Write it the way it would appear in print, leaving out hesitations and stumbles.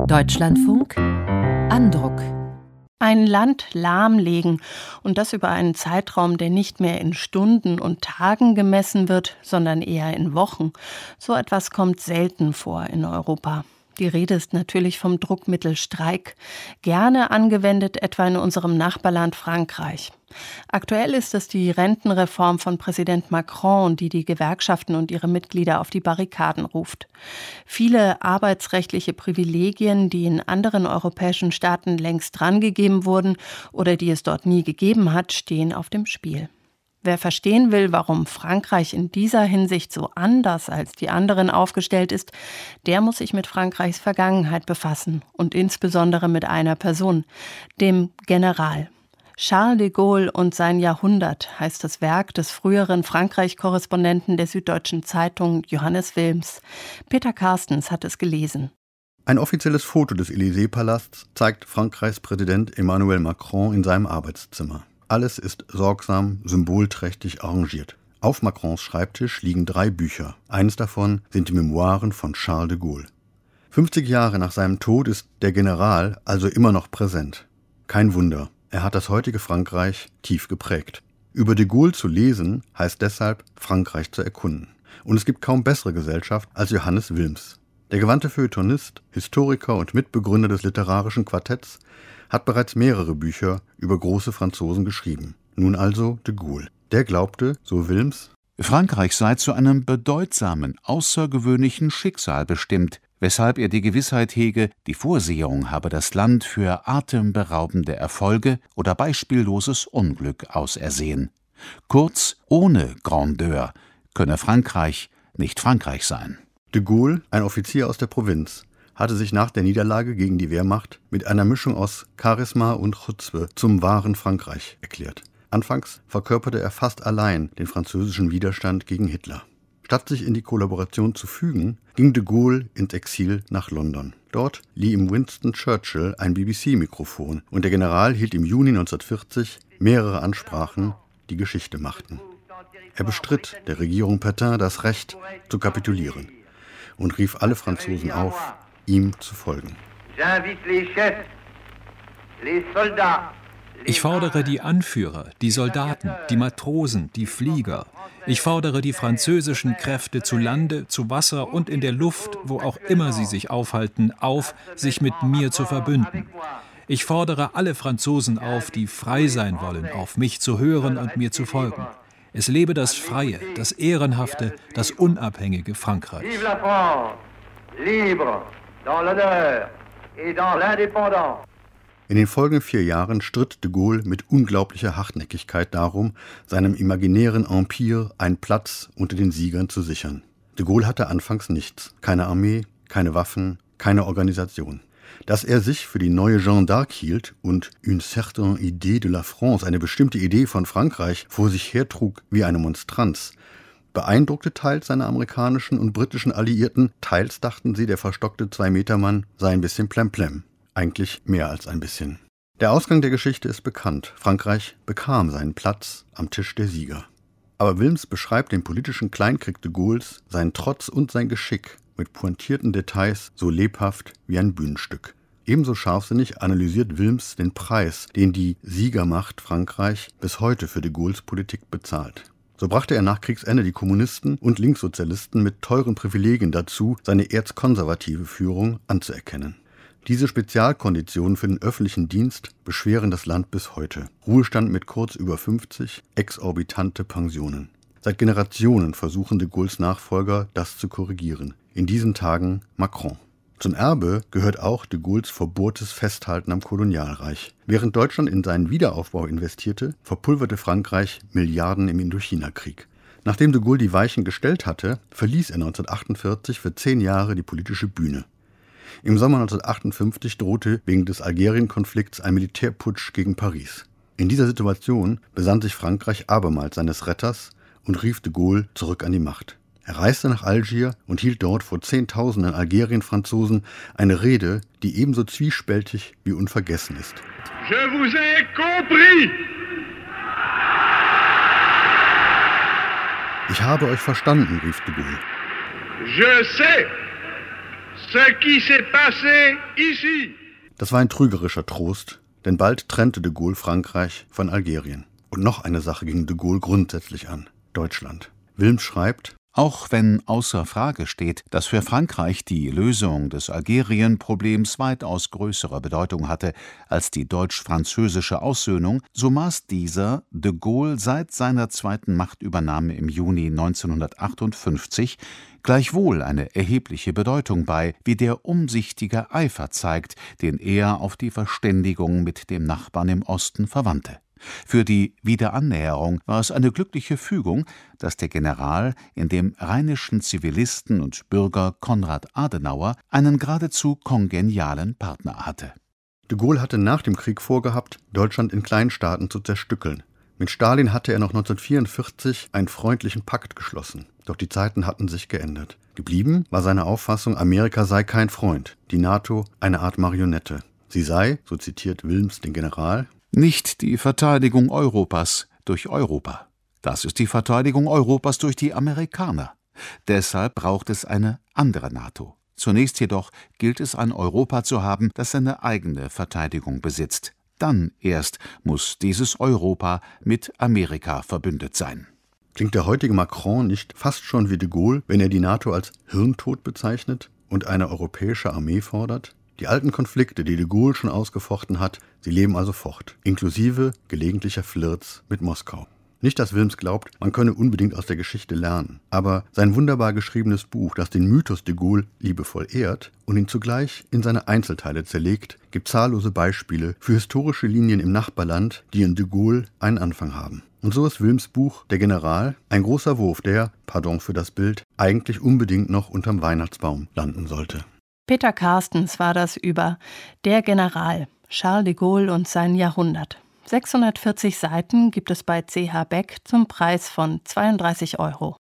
Deutschlandfunk Andruck. Ein Land lahmlegen und das über einen Zeitraum, der nicht mehr in Stunden und Tagen gemessen wird, sondern eher in Wochen. So etwas kommt selten vor in Europa. Die Rede ist natürlich vom Druckmittel Streik, gerne angewendet etwa in unserem Nachbarland Frankreich. Aktuell ist es die Rentenreform von Präsident Macron, die die Gewerkschaften und ihre Mitglieder auf die Barrikaden ruft. Viele arbeitsrechtliche Privilegien, die in anderen europäischen Staaten längst drangegeben wurden oder die es dort nie gegeben hat, stehen auf dem Spiel. Wer verstehen will, warum Frankreich in dieser Hinsicht so anders als die anderen aufgestellt ist, der muss sich mit Frankreichs Vergangenheit befassen und insbesondere mit einer Person, dem General. Charles de Gaulle und sein Jahrhundert heißt das Werk des früheren Frankreich-Korrespondenten der Süddeutschen Zeitung Johannes Wilms. Peter Carstens hat es gelesen. Ein offizielles Foto des Élysée-Palasts zeigt Frankreichs Präsident Emmanuel Macron in seinem Arbeitszimmer. Alles ist sorgsam, symbolträchtig arrangiert. Auf Macrons Schreibtisch liegen 3 Bücher. Eines davon sind die Memoiren von Charles de Gaulle. 50 Jahre nach seinem Tod ist der General also immer noch präsent. Kein Wunder, er hat das heutige Frankreich tief geprägt. Über de Gaulle zu lesen, heißt deshalb, Frankreich zu erkunden. Und es gibt kaum bessere Gesellschaft als Johannes Wilms. Der gewandte Feuilletonist, Historiker und Mitbegründer des literarischen Quartetts hat bereits mehrere Bücher über große Franzosen geschrieben. Nun also de Gaulle. Der glaubte, so Wilms, Frankreich sei zu einem bedeutsamen, außergewöhnlichen Schicksal bestimmt, weshalb er die Gewissheit hege, die Vorsehung habe das Land für atemberaubende Erfolge oder beispielloses Unglück ausersehen. Kurz, ohne Grandeur könne Frankreich nicht Frankreich sein. De Gaulle, ein Offizier aus der Provinz, hatte sich nach der Niederlage gegen die Wehrmacht mit einer Mischung aus Charisma und Chutzpe zum wahren Frankreich erklärt. Anfangs verkörperte er fast allein den französischen Widerstand gegen Hitler. Statt sich in die Kollaboration zu fügen, ging de Gaulle ins Exil nach London. Dort lieh ihm Winston Churchill ein BBC-Mikrofon und der General hielt im Juni 1940 mehrere Ansprachen, die Geschichte machten. Er bestritt der Regierung Pétain das Recht zu kapitulieren und rief alle Franzosen auf, ihm zu folgen. Ich fordere die Anführer, die Soldaten, die Matrosen, die Flieger. Ich fordere die französischen Kräfte zu Lande, zu Wasser und in der Luft, wo auch immer sie sich aufhalten, auf, sich mit mir zu verbünden. Ich fordere alle Franzosen auf, die frei sein wollen, auf mich zu hören und mir zu folgen. Es lebe das freie, das ehrenhafte, das unabhängige Frankreich. Vive la France, libre, dans l'honneur et dans l'indépendance. In den folgenden 4 Jahren stritt de Gaulle mit unglaublicher Hartnäckigkeit darum, seinem imaginären Empire einen Platz unter den Siegern zu sichern. De Gaulle hatte anfangs nichts, keine Armee, keine Waffen, keine Organisation. Dass er sich für die neue Jeanne d'Arc hielt und une certaine idée de la France, eine bestimmte Idee von Frankreich, vor sich hertrug wie eine Monstranz, beeindruckte teils seine amerikanischen und britischen Alliierten, teils dachten sie, der verstockte 2-Meter-Mann sei ein bisschen plemplem. Eigentlich mehr als ein bisschen. Der Ausgang der Geschichte ist bekannt. Frankreich bekam seinen Platz am Tisch der Sieger. Aber Wilms beschreibt den politischen Kleinkrieg de Gaulles, seinen Trotz und sein Geschick mit pointierten Details so lebhaft wie ein Bühnenstück. Ebenso scharfsinnig analysiert Wilms den Preis, den die Siegermacht Frankreich bis heute für de Gaulles Politik bezahlt. So brachte er nach Kriegsende die Kommunisten und Linkssozialisten mit teuren Privilegien dazu, seine erzkonservative Führung anzuerkennen. Diese Spezialkonditionen für den öffentlichen Dienst beschweren das Land bis heute. Ruhestand mit kurz über 50, exorbitante Pensionen. Seit Generationen versuchen de Gaulles Nachfolger, das zu korrigieren. In diesen Tagen Macron. Zum Erbe gehört auch de Gaulles verbohrtes Festhalten am Kolonialreich. Während Deutschland in seinen Wiederaufbau investierte, verpulverte Frankreich Milliarden im Indochina-Krieg. Nachdem de Gaulle die Weichen gestellt hatte, verließ er 1948 für 10 Jahre die politische Bühne. Im Sommer 1958 drohte wegen des Algerien-Konflikts ein Militärputsch gegen Paris. In dieser Situation besann sich Frankreich abermals seines Retters und rief de Gaulle zurück an die Macht. Er reiste nach Algier und hielt dort vor Zehntausenden Algerien-Franzosen eine Rede, die ebenso zwiespältig wie unvergessen ist. Je vous ai compris! Ich habe euch verstanden, rief de Gaulle. Je sais ce qui s'est passé ici. Das war ein trügerischer Trost, denn bald trennte de Gaulle Frankreich von Algerien. Und noch eine Sache ging de Gaulle grundsätzlich an: Deutschland. Wilms schreibt: Auch wenn außer Frage steht, dass für Frankreich die Lösung des Algerien-Problems weitaus größere Bedeutung hatte als die deutsch-französische Aussöhnung, so maß dieser de Gaulle seit seiner zweiten Machtübernahme im Juni 1958 gleichwohl eine erhebliche Bedeutung bei, wie der umsichtige Eifer zeigt, den er auf die Verständigung mit dem Nachbarn im Osten verwandte. Für die Wiederannäherung war es eine glückliche Fügung, dass der General in dem rheinischen Zivilisten und Bürger Konrad Adenauer einen geradezu kongenialen Partner hatte. De Gaulle hatte nach dem Krieg vorgehabt, Deutschland in Kleinstaaten zu zerstückeln. Mit Stalin hatte er noch 1944 einen freundlichen Pakt geschlossen. Doch die Zeiten hatten sich geändert. Geblieben war seine Auffassung, Amerika sei kein Freund, die NATO eine Art Marionette. Sie sei, so zitiert Wilms den General, nicht die Verteidigung Europas durch Europa. Das ist die Verteidigung Europas durch die Amerikaner. Deshalb braucht es eine andere NATO. Zunächst jedoch gilt es, ein Europa zu haben, das seine eigene Verteidigung besitzt. Dann erst muss dieses Europa mit Amerika verbündet sein. Klingt der heutige Macron nicht fast schon wie de Gaulle, wenn er die NATO als Hirntod bezeichnet und eine europäische Armee fordert? Die alten Konflikte, die de Gaulle schon ausgefochten hat, sie leben also fort, inklusive gelegentlicher Flirts mit Moskau. Nicht, dass Wilms glaubt, man könne unbedingt aus der Geschichte lernen, aber sein wunderbar geschriebenes Buch, das den Mythos de Gaulle liebevoll ehrt und ihn zugleich in seine Einzelteile zerlegt, gibt zahllose Beispiele für historische Linien im Nachbarland, die in de Gaulle einen Anfang haben. Und so ist Wilms Buch Der General ein großer Wurf, der, pardon für das Bild, eigentlich unbedingt noch unterm Weihnachtsbaum landen sollte. Peter Carstens war das über Der General, Charles de Gaulle und sein Jahrhundert. 640 Seiten gibt es bei CH Beck zum Preis von 32 €.